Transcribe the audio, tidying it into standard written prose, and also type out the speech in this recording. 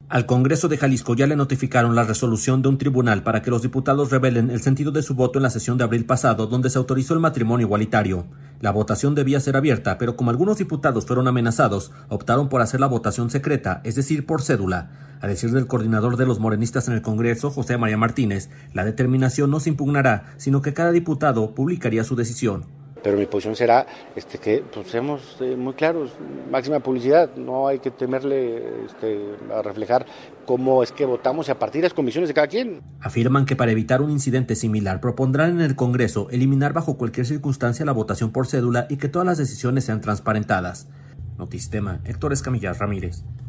Al Congreso de Jalisco ya le notificaron la resolución de un tribunal para que los diputados revelen el sentido de su voto en la sesión de abril pasado, donde se autorizó el matrimonio igualitario. La votación debía ser abierta, pero como algunos diputados fueron amenazados, optaron por hacer la votación secreta, es decir, por cédula. A decir del coordinador de los morenistas en el Congreso, José María Martínez, la determinación no se impugnará, sino que cada diputado publicaría su decisión. Pero mi posición será que seamos muy claros, máxima publicidad, no hay que temerle a reflejar cómo es que votamos y a partir de las convicciones de cada quien. Afirman que para evitar un incidente similar propondrán en el Congreso eliminar bajo cualquier circunstancia la votación por cédula y que todas las decisiones sean transparentadas. Notistema, Héctor Escamilla Ramírez.